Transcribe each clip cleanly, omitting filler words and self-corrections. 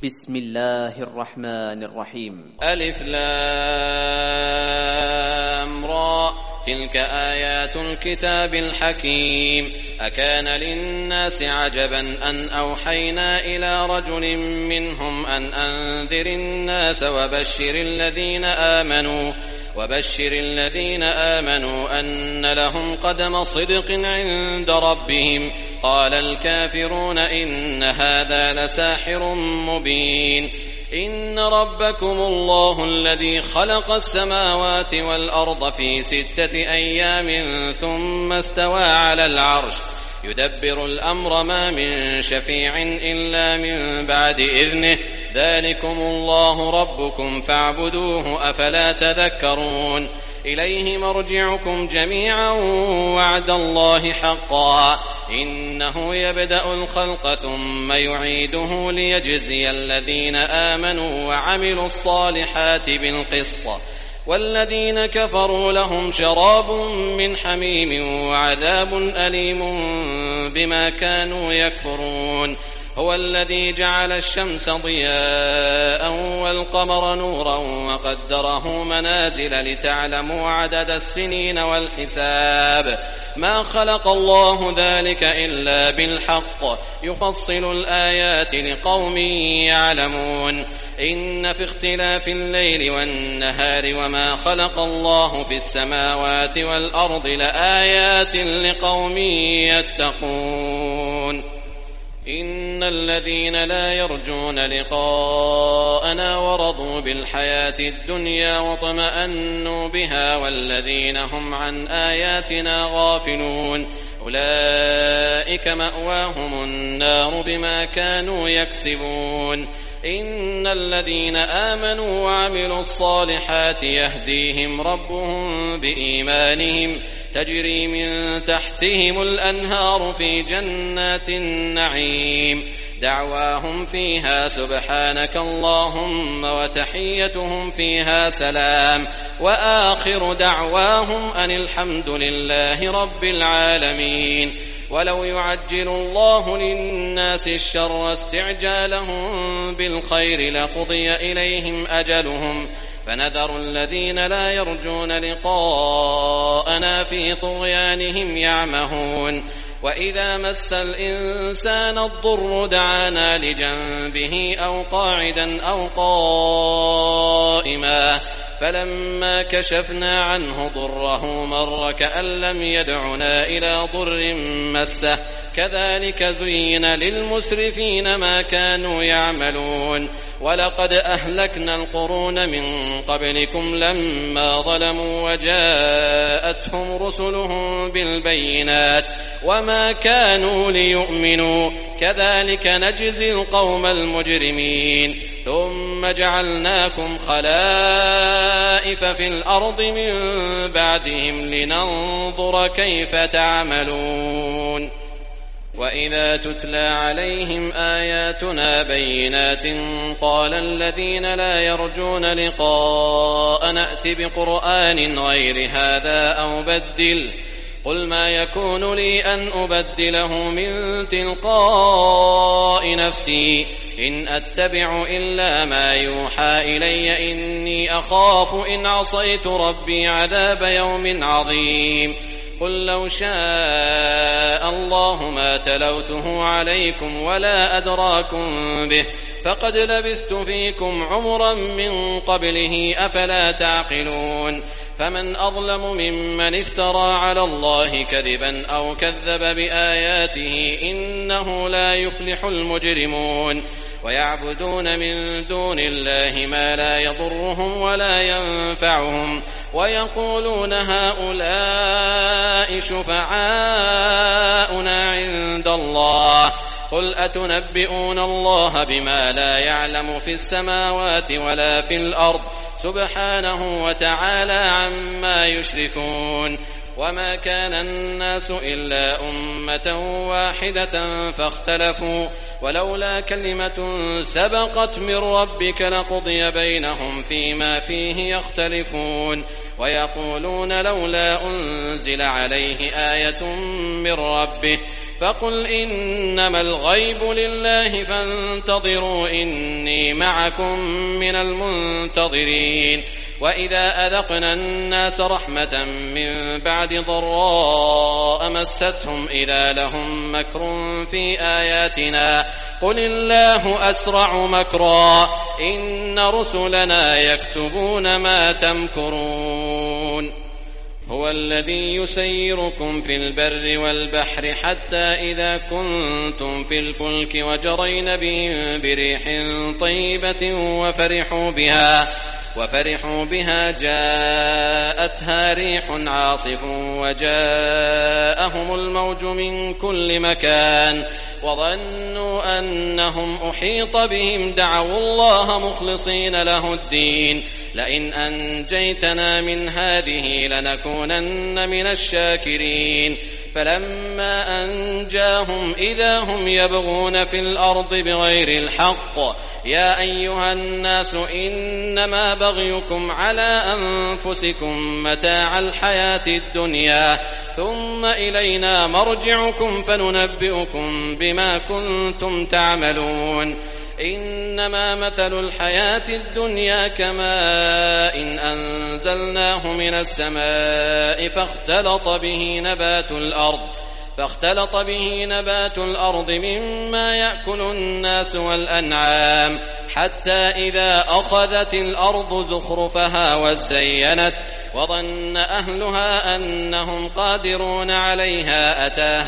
بسم الله الرحمن الرحيم. ألف لام را تلك آيات الكتاب الحكيم. أكان للناس عجبا أن أوحينا إلى رجل منهم أن أنذر الناس وبشر الذين آمنوا أن لهم قدم صدق عند ربهم. قال الكافرون إن هذا لساحر مبين. إن ربكم الله الذي خلق السماوات والأرض في 6 أيام ثم استوى على العرش يدبر الأمر ما من شفيع إلا من بعد إذنه ذلكم الله ربكم فاعبدوه أفلا تذكرون. إليه مرجعكم جميعا وعد الله حقا إنه يبدأ الخلق ثم يعيده ليجزي الذين آمنوا وعملوا الصالحات بالقسط والذين كفروا لهم شراب من حميم وعذاب أليم بما كانوا يكفرون. هو الذي جعل الشمس ضياء والقمر نورا وقدره منازل لتعلموا عدد السنين والحساب ما خلق الله ذلك إلا بالحق يفصل الآيات لقوم يعلمون. إن في اختلاف الليل والنهار وما خلق الله في السماوات والأرض لآيات لقوم يتقون. إن الذين لا يرجون لقاءنا ورضوا بالحياة الدنيا وطمأنوا بها والذين هم عن آياتنا غافلون أولئك مأواهم النار بما كانوا يكسبون. إن الذين آمنوا وعملوا الصالحات يهديهم ربهم بإيمانهم تجري من تحتهم الأنهار في جنات النعيم دعواهم فيها سبحانك اللهم وتحيتهم فيها سلام وآخر دعواهم أن الحمد لله رب العالمين. ولو يعجل الله للناس الشر استعجالهم بالخير لقضي إليهم أجلهم فنذر الذين لا يرجون لقاءنا في طغيانهم يعمهون. وإذا مس الإنسان الضر دعانا لجنبه أو قاعدا أو قائما فلما كشفنا عنه ضره مر كأن لم يدعنا إلى ضر مسه كذلك زين للمسرفين ما كانوا يعملون. ولقد أهلكنا القرون من قبلكم لما ظلموا وجاءتهم رسلهم بالبينات وما كانوا ليؤمنوا كذلك نجزي القوم المجرمين. ثم جعلناكم خلائف في الأرض من بعدهم لننظر كيف تعملون. وإذا تتلى عليهم آياتنا بينات قال الذين لا يرجون لقاء نأت بقرآن غير هذا أو بدل قل ما يكون لي أن أبدله من تلقاء نفسي إن أتبع إلا ما يوحى إلي إني أخاف إن عصيت ربي عذاب يوم عظيم. قل لو شاء الله ما تلوته عليكم ولا أدراكم به فقد لبثت فيكم عمرا من قبله أفلا تعقلون. فمن أظلم ممن افترى على الله كذبا أو كذب بآياته إنه لا يفلح المجرمون. ويعبدون من دون الله ما لا يضرهم ولا ينفعهم ويقولون هؤلاء شفعاؤنا عند الله قل أتنبئون الله بما لا يعلم في السماوات ولا في الأرض سبحانه وتعالى عما يشركون. وما كان الناس إلا أمة واحدة فاختلفوا ولولا كلمة سبقت من ربك لقضي بينهم فيما فيه يختلفون. ويقولون لولا أنزل عليه آية من ربه فقل إنما الغيب لله فانتظروا إني معكم من المنتظرين. وإذا أذقنا الناس رحمة من بعد ضراء مستهم إذا لهم مكر في آياتنا قل الله أسرع مكرا إن رسلنا يكتبون ما تمكرون. هو الذي يسيركم في البر والبحر حتى إذا كنتم في الفلك وجرين بهم بريح طيبة وفرحوا بها جاءتها ريح عاصف وجاءهم الموج من كل مكان وظنوا أنهم أحيط بهم دعوا الله مخلصين له الدين لئن أنجيتنا من هذه لنكونن من الشاكرين. فلما أنجاهم إذا هم يبغون في الأرض بغير الحق يا أيها الناس إنما بغيكم على أنفسكم متاع الحياة الدنيا ثم إلينا مرجعكم فننبئكم بما كنتم تعملون. إنما مثل الحياة الدنيا كماء إن أنزلناه من السماء فاختلط به نبات الأرض مما يأكل الناس والأنعام حتى إذا أخذت الأرض زخرفها وزينت وظن أهلها أنهم قادرون عليها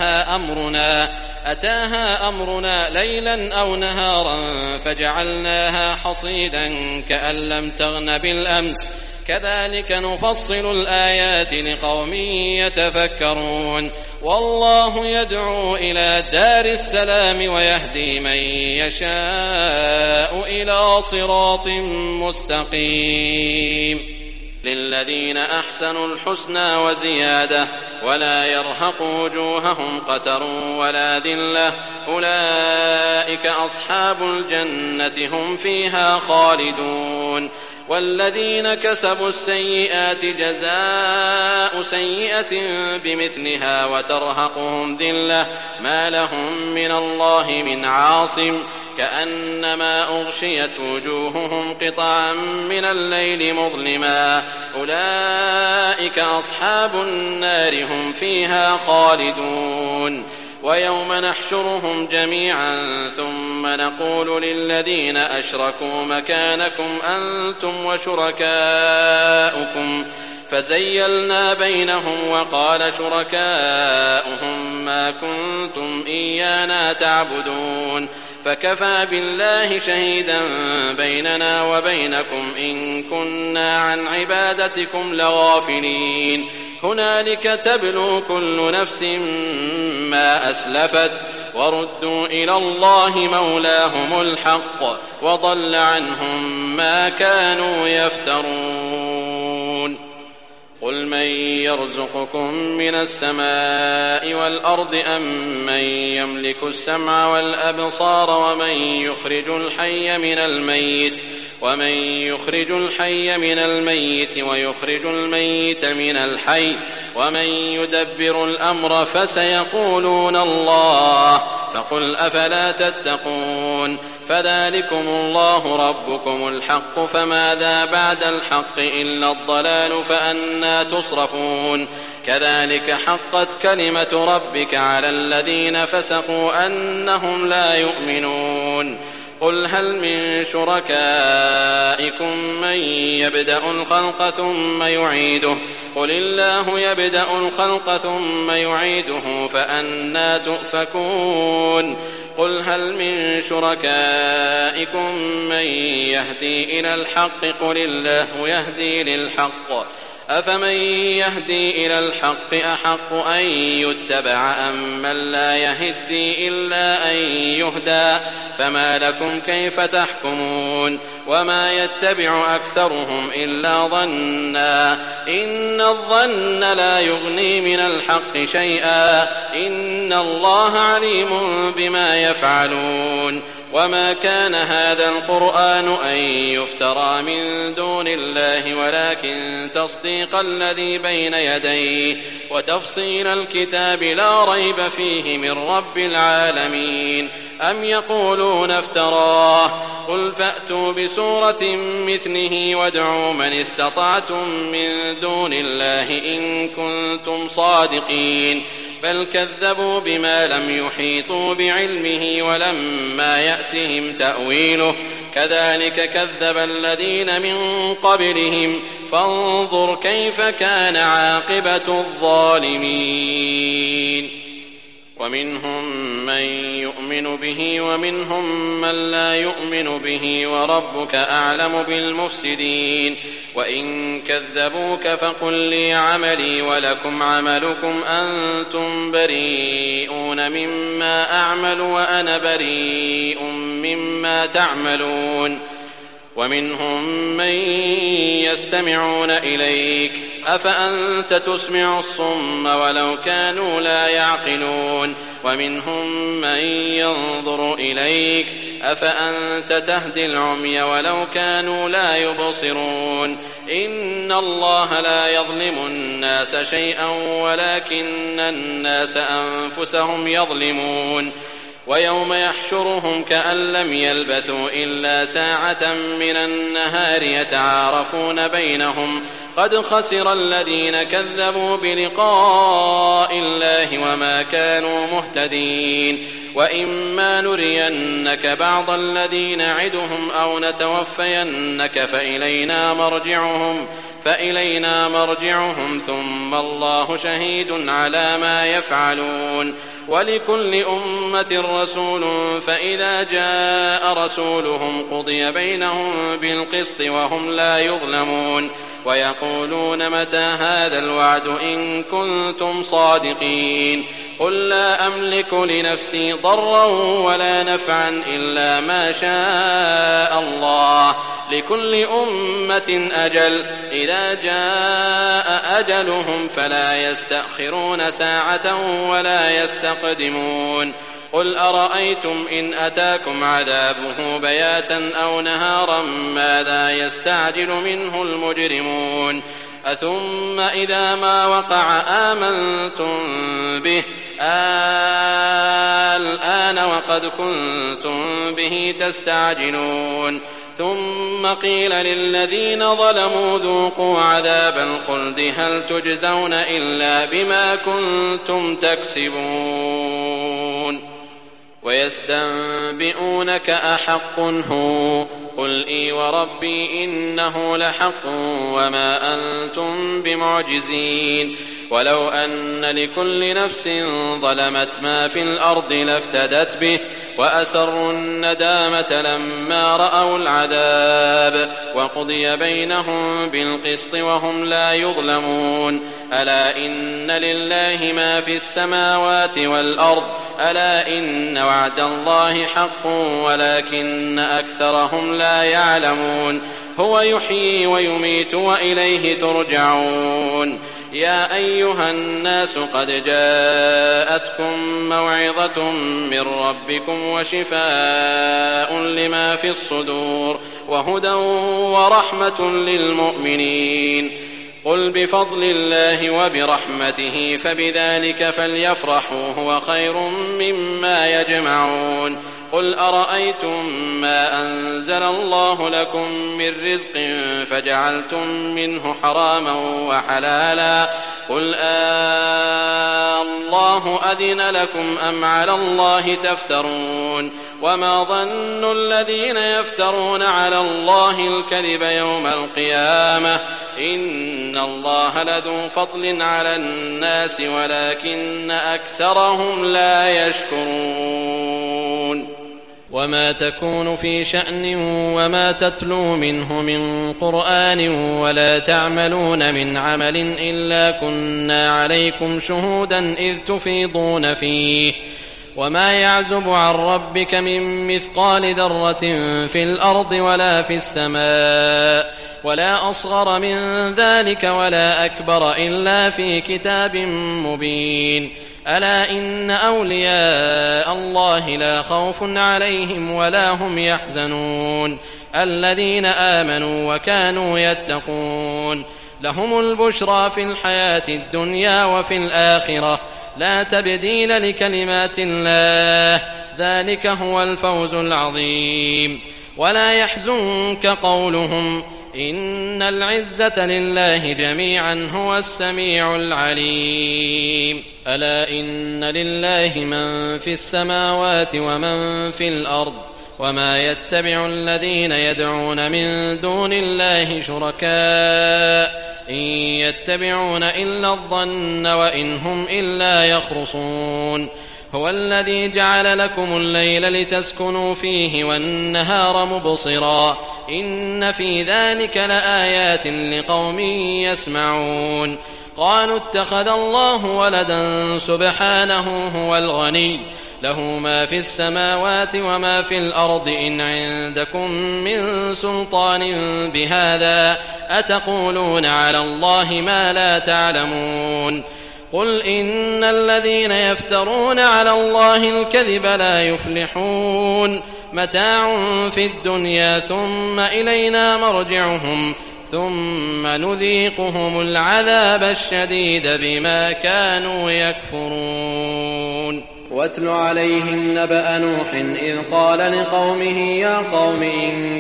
أتاها أمرنا ليلا أو نهارا فجعلناها حصيدا كأن لم تغن بالأمس كذلك نفصل الآيات لقوم يتفكرون. والله يدعو إلى دار السلام ويهدي من يشاء إلى صراط مستقيم. للذين أحسنوا الحسنى وزيادة ولا يرهق وجوههم قتر ولا ذلة أولئك أصحاب الجنة هم فيها خالدون. والذين كسبوا السيئات جزاء سيئة بمثلها وترهقهم ذلة ما لهم من الله من عاصم كأنما أغشيت وجوههم قطعا من الليل مظلما أولئك أصحاب النار هم فيها خالدون. ويوم نحشرهم جميعا ثم نقول للذين أشركوا مكانكم أنتم وشركاؤكم فزيلنا بينهم وقال شركاؤهم ما كنتم إيانا تعبدون فكفى بالله شهيدا بيننا وبينكم إن كنا عن عبادتكم لغافلين. هنالك تبلو كل نفس ما أسلفت وردوا إلى الله مولاهم الحق وضل عنهم ما كانوا يفترون. قل من يرزقكم من السماء والأرض أم من يملك السمع والأبصار ومن يخرج الحي من الميت ويخرج الميت من الحي ومن يدبر الأمر فسيقولون الله فقل أفلا تتقون. فذلكم الله ربكم الحق فماذا بعد الحق إلا الضلال فأنى تصرفون. كذلك حقت كلمة ربك على الذين فسقوا أنهم لا يؤمنون. قل هل من شركائكم من يبدأ الخلق ثم يعيده قل الله يبدأ الخلق ثم يعيده فأنى تؤفكون. قل هل من شركائكم من يهدي إلى الحق قل الله يهدي للحق أفمن يهدي إلى الحق أحق أن يتبع أم من لا يهدي إلا أن يهدى فما لكم كيف تحكمون. وما يتبع أكثرهم إلا ظنا إن الظن لا يغني من الحق شيئا إن الله عليم بما يفعلون. وما كان هذا القرآن أن يفترى من دون الله ولكن تصديق الذي بين يديه وتفصيل الكتاب لا ريب فيه من رب العالمين. أم يقولون افتراه قل فأتوا بسورة مثله وادعوا من استطعتم من دون الله إن كنتم صادقين بل كذبوا بما لم يحيطوا بعلمه ولما يأتهم تأويله كذلك كذب الذين من قبلهم فانظر كيف كان عاقبة الظالمين. ومنهم من يؤمن به ومنهم من لا يؤمن به وربك أعلم بالمفسدين. وإن كذبوك فقل لي عملي ولكم عملكم أنتم بريئون مما أعمل وأنا بريء مما تعملون. ومنهم من يستمعون إليك أفأنت تسمع الصم ولو كانوا لا يعقلون. ومنهم من ينظر إليك أفأنت تهدي العمي ولو كانوا لا يبصرون. إن الله لا يظلم الناس شيئا ولكن الناس أنفسهم يظلمون. ويوم يحشرهم كأن لم يلبثوا إلا ساعة من النهار يتعارفون بينهم قد خسر الذين كذبوا بلقاء الله وما كانوا مهتدين. وإما نرينك بعض الذي نعدهم أو نتوفينك فإلينا مرجعهم ثم الله شهيد على ما يفعلون. ولكل أمة رسول فإذا جاء رسولهم قضي بينهم بالقسط وهم لا يظلمون. ويقولون متى هذا الوعد إن كنتم صادقين. قل لا أملك لنفسي ضرا ولا نفعا إلا ما شاء الله لكل أمة أجل إذا جاء أجلهم فلا يستأخرون ساعة ولا يستقدمون. قل أرأيتم إن أتاكم عذابه بياتا أو نهارا ماذا يستعجل منه المجرمون. أثم إذا ما وقع آمنتم به الآن وقد كنتم به تستعجلون. ثم قيل للذين ظلموا ذوقوا عذاب الخلد هل تجزون إلا بما كنتم تكسبون. ويستنبئونك أحق هو قل إي وربي إنه لحق وما أنتم بمعجزين. ولو أن لكل نفس ظلمت ما في الأرض لافتدت به وأسروا الندامة لما رأوا العذاب وقضي بينهم بالقسط وهم لا يظلمون. ألا إن لله ما في السماوات والأرض ألا إن وعد الله حق ولكن أكثرهم لا يعلمون. هو يحيي ويميت وإليه ترجعون. يا أيها الناس قد جاءتكم موعظة من ربكم وشفاء لما في الصدور وهدى ورحمة للمؤمنين. قل بفضل الله وبرحمته فبذلك فليفرحوا هو خير مما يجمعون. قل أرأيتم ما أنزل الله لكم من رزق فجعلتم منه حراما وحلالا قل الله أذن لكم أم على الله تفترون. وما ظن الذين يفترون على الله الكذب يوم القيامة إن الله لذو فضل على الناس ولكن أكثرهم لا يشكرون. وما تكون في شأن وما تتلو منه من قرآن ولا تعملون من عمل إلا كنا عليكم شهودا إذ تفيضون فيه وما يعزب عن ربك من مثقال ذرة في الأرض ولا في السماء ولا أصغر من ذلك ولا أكبر إلا في كتاب مبين. ألا إن أولياء الله لا خوف عليهم ولا هم يحزنون الذين آمنوا وكانوا يتقون لهم البشرى في الحياة الدنيا وفي الآخرة لا تبديل لكلمات الله ذلك هو الفوز العظيم ولا يحزنك قولهم إن العزة لله جميعا هو السميع العليم ألا إن لله من في السماوات ومن في الأرض وما يتبع الذين يدعون من دون الله شركاء إن يتبعون إلا الظن وإن هم إلا يخرصون هو الذي جعل لكم الليل لتسكنوا فيه والنهار مبصرا إن في ذلك لآيات لقوم يسمعون قالوا اتخذ الله ولدا سبحانه هو الغني له ما في السماوات وما في الأرض إن عندكم من سلطان بهذا أتقولون على الله ما لا تعلمون قل إن الذين يفترون على الله الكذب لا يفلحون متاع في الدنيا ثم إلينا مرجعهم ثم نذيقهم العذاب الشديد بما كانوا يكفرون واتل عليهم نبأ نوح إذ قال لقومه يا قوم إن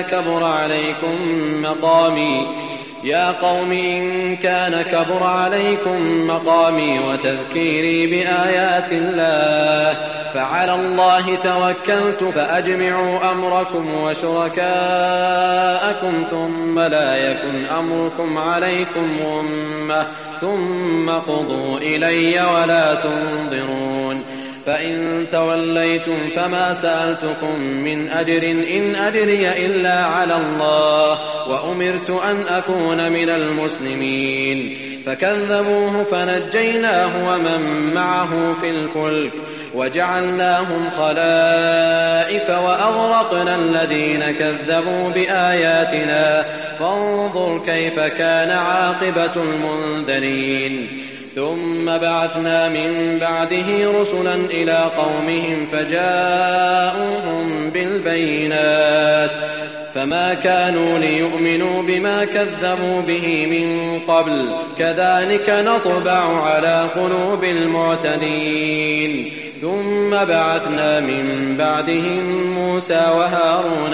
كان كبر عليكم مقامي وتذكيري بآيات الله فعلى الله توكلت فأجمعوا أمركم وشركاءكم ثم لا يكن أمركم عليكم غمة ثم قضوا إلي ولا تنظرون فإن توليتم فما سألتكم من أجر إن أجري إلا على الله وأمرت أن أكون من المسلمين فكذبوه فنجيناه ومن معه في الفلك وجعلناهم خلائف وأغرقنا الذين كذبوا بآياتنا فانظر كيف كان عاقبة المنذرين ثم بعثنا من بعده رسلا إلى قومهم فجاءوهم بالبينات فما كانوا ليؤمنوا بما كذبوا به من قبل كذلك نطبع على قلوب المعتدين ثم بعثنا من بعدهم موسى وهارون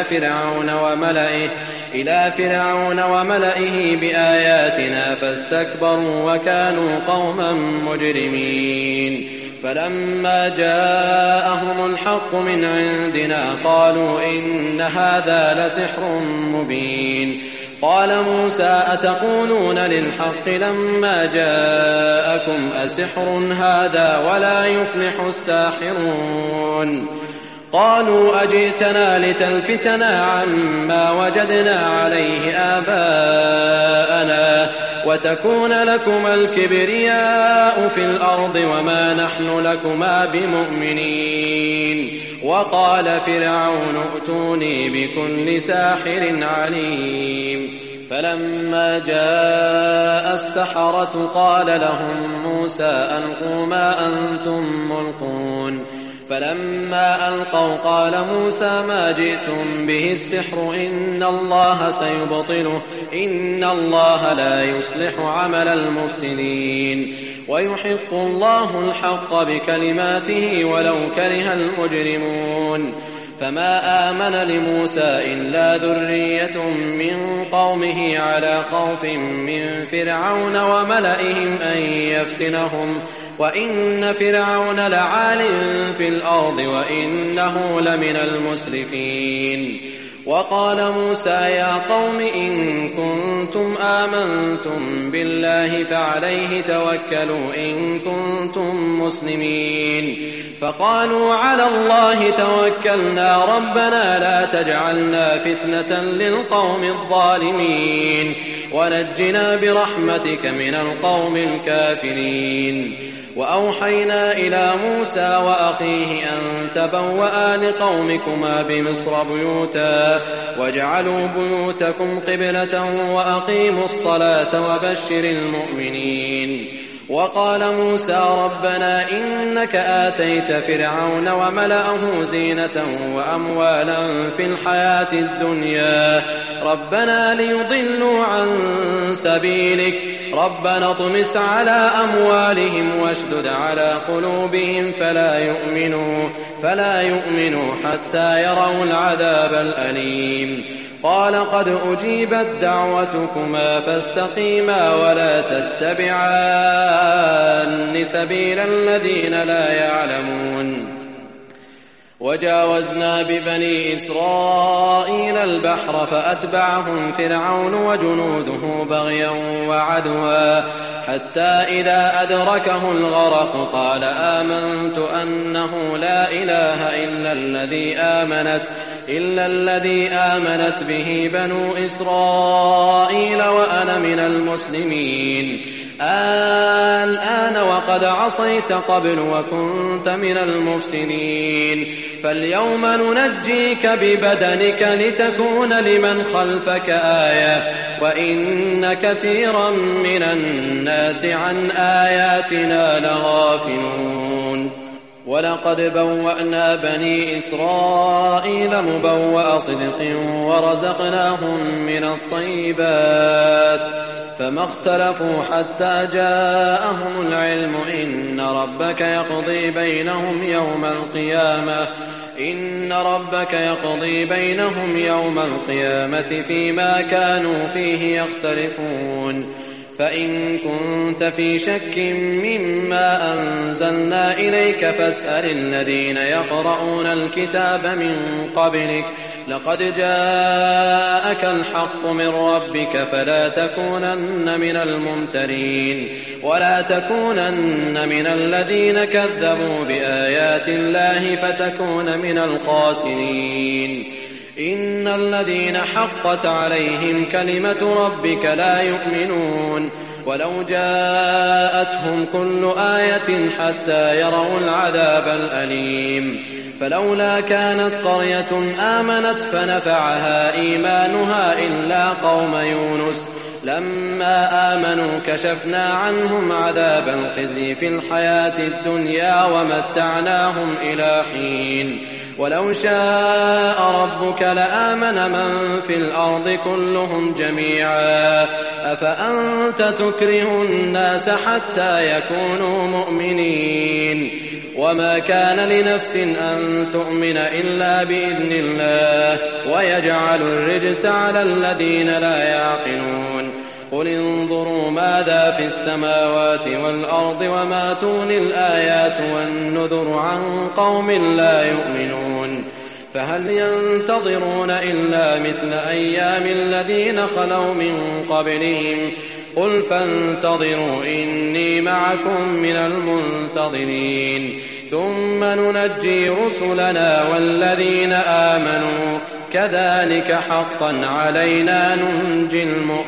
إلى فرعون وملئه بآياتنا فاستكبروا وكانوا قوما مجرمين فلما جاءهم الحق من عندنا قالوا إن هذا لسحر مبين قال موسى أتقولون للحق لما جاءكم أسحر هذا ولا يفلح الساحرون قالوا أجئتنا لتلفتنا عما وجدنا عليه آباءنا وتكون لكما الكبرياء في الأرض وما نحن لكما بمؤمنين وقال فرعون ائتوني بكل ساحر عليم فلما جاء السحرة قال لهم موسى ألقوا ما أنتم ملقون فلما ألقوا قال موسى ما جئتم به السحر إن الله سيبطله إن الله لا يصلح عمل المفسدين ويحق الله الحق بكلماته ولو كره المجرمون فما آمن لموسى إلا ذرية من قومه على خوف من فرعون وملئهم أن يفتنهم وإن فرعون لعال في الأرض وإنه لمن المسرفين وقال موسى يا قوم إن كنتم آمنتم بالله فعليه توكلوا إن كنتم مسلمين فقالوا على الله توكلنا ربنا لا تجعلنا فتنة للقوم الظالمين ونجنا برحمتك من القوم الكافرين وأوحينا إلى موسى وأخيه أن تبوأ لقومكما بمصر بيوتا واجعلوا بيوتكم قبلة وأقيموا الصلاة وبشر المؤمنين وقال موسى ربنا إنك آتيت فرعون وملأه زينة وأموالا في الحياة الدنيا ربنا ليضلوا عن سبيلك ربنا اطمس على أموالهم واشدد على قلوبهم فلا يؤمنوا حتى يروا العذاب الأليم قال قد أجيبت دعوتكما فاستقيما ولا تتبعان سبيل الذين لا يعلمون وجاوزنا ببني إسرائيل البحر فأتبعهم فرعون وجنوده بغيا وعدوا حتى إذا أدركه الغرق قال آمنت أنه لا إله إلا الذي آمنت به بنو إسرائيل وأنا من المسلمين الآن وقد عصيت قبل وكنت من المفسدين فاليوم ننجيك ببدنك لتكون لمن خلفك آية وإن كثيرا من الناس عن آياتنا لغافلون ولقد بوأنا بني إسرائيل مبوأ صدق ورزقناهم من الطيبات فما اختلفوا حتى جاءهم العلم إن ربك يقضي بينهم يوم القيامة فيما كانوا فيه يختلفون فإن كنت في شك مما أنزلنا إليك فاسأل الذين يقرؤون الكتاب من قبلك لقد جاءك الحق من ربك فلا تكونن من الممترين ولا تكونن من الذين كذبوا بآيات الله فتكون من الخاسرين إن الذين حقت عليهم كلمة ربك لا يؤمنون ولو جاءتهم كل آية حتى يروا العذاب الأليم فلولا كانت قرية آمنت فنفعها إيمانها إلا قوم يونس لما آمنوا كشفنا عنهم عذاب الخزي في الحياة الدنيا ومتعناهم إلى حين ولو شاء ربك لآمن من في الأرض كلهم جميعا أفأنت تكره الناس حتى يكونوا مؤمنين وما كان لنفس أن تؤمن إلا بإذن الله ويجعل الرجس على الذين لا يعقلون قل انظروا ماذا في السماوات والأرض وما تغني الآيات والنذر عن قوم لا يؤمنون فهل ينتظرون إلا مثل أيام الذين خلوا من قبلهم قل فانتظروا إني معكم من المنتظرين ثم ننجي رسلنا والذين آمنوا كذلك حقا علينا ننجي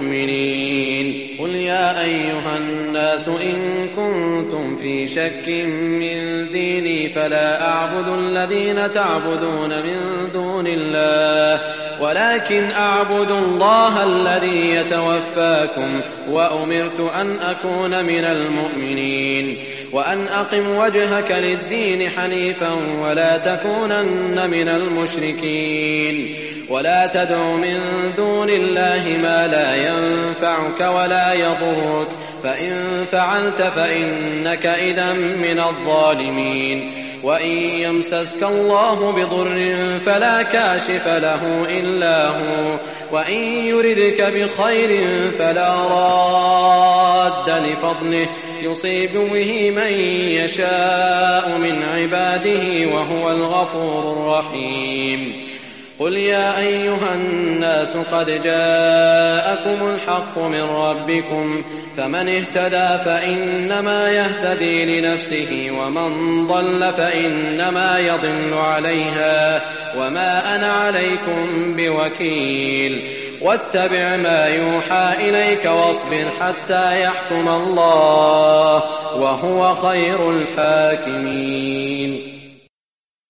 المؤمنين قل يا أيها الناس إن كنتم في شك من ديني فلا أعبد الذين تعبدون من دون الله ولكن أعبد الله الذي يتوفاكم وأمرت أن أكون من المؤمنين وأن أقم وجهك للدين حنيفا ولا تكونن من المشركين ولا تدع من دون الله ما لا ينفعك ولا يضرك فإن فعلت فإنك إذا من الظالمين وإن يمسسك الله بضر فلا كاشف له إلا هو وإن يردك بخير فلا راد لفضله يصيب به من يشاء من عباده وهو الغفور الرحيم قل يا أيها الناس قد جاءكم الحق من ربكم فمن اهتدى فإنما يهتدي لنفسه ومن ضل فإنما يضل عليها وما أنا عليكم بوكيل واتبع ما يوحى إليك واصبر حتى يحكم الله وهو خير الحاكمين